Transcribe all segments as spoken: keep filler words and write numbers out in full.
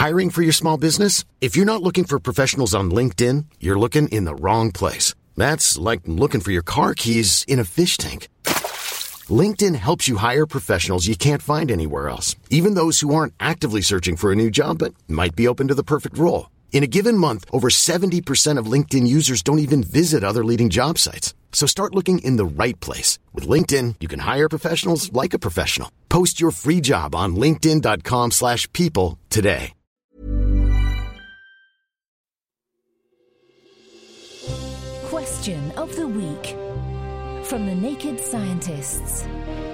Hiring for your small business? If you're not looking for professionals on LinkedIn, you're looking in the wrong place. That's like looking for your car keys in a fish tank. LinkedIn helps you hire professionals you can't find anywhere else, even those who aren't actively searching for a new job but might be open to the perfect role. In a given month, over seventy percent of LinkedIn users don't even visit other leading job sites. So start looking in the right place. With LinkedIn, you can hire professionals like a professional. Post your free job on linkedin.com slash people today. Question of the week from the Naked Scientists.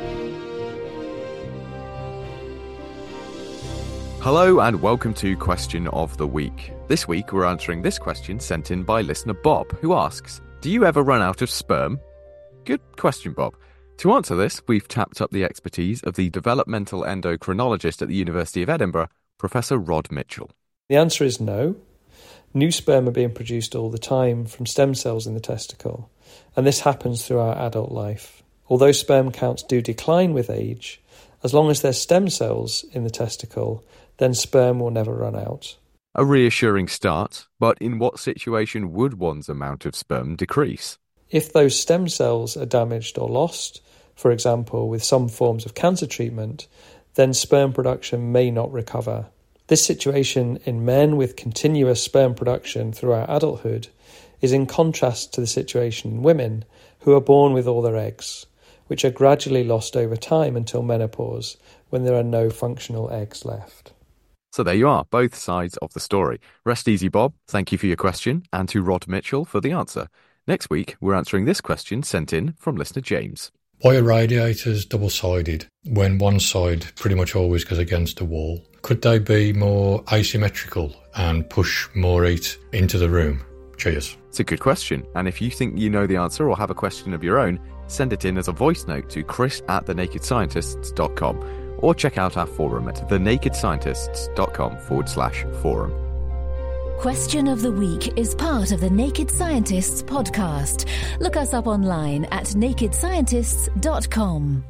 Hello and welcome to Question of the Week. This week we're answering this question sent in by listener Bob, who asks, do you ever run out of sperm? Good question, Bob. To answer this, we've tapped up the expertise of the developmental endocrinologist at the University of Edinburgh, Professor Rod Mitchell. The answer is no. New sperm are being produced all the time from stem cells in the testicle, and this happens through our adult life. Although sperm counts do decline with age, as long as there's stem cells in the testicle, then sperm will never run out. A reassuring start, but in what situation would one's amount of sperm decrease? If those stem cells are damaged or lost, for example with some forms of cancer treatment, then sperm production may not recover. This situation in men with continuous sperm production throughout adulthood is in contrast to the situation in women who are born with all their eggs, which are gradually lost over time until menopause, when there are no functional eggs left. So there you are, both sides of the story. Rest easy, Bob. Thank you for your question, and to Rod Mitchell for the answer. Next week, we're answering this question sent in from listener James. Why are radiators double-sided when one side pretty much always goes against a wall? Could they be more asymmetrical and push more heat into the room? Cheers. It's a good question, and if you think you know the answer or have a question of your own, send it in as a voice note to chris at the naked scientists dot com or check out our forum at thenakedscientists.com forward slash forum. Question of the Week is part of the Naked Scientists podcast. Look us up online at naked scientists dot com.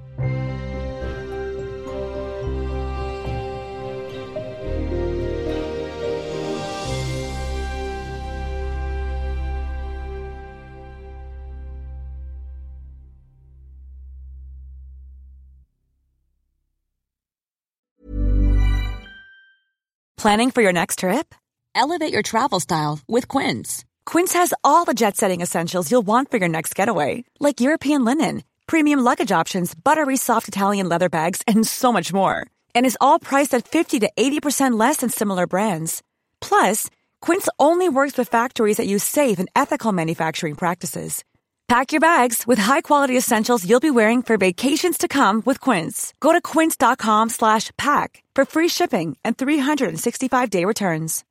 Planning for your next trip? Elevate your travel style with Quince. Quince has all the jet-setting essentials you'll want for your next getaway, like European linen, premium luggage options, buttery soft Italian leather bags, and so much more. And is all priced at fifty to eighty percent less than similar brands. Plus, Quince only works with factories that use safe and ethical manufacturing practices. Pack your bags with high-quality essentials you'll be wearing for vacations to come with Quince. Go to quince.com slash pack for free shipping and three sixty-five day returns.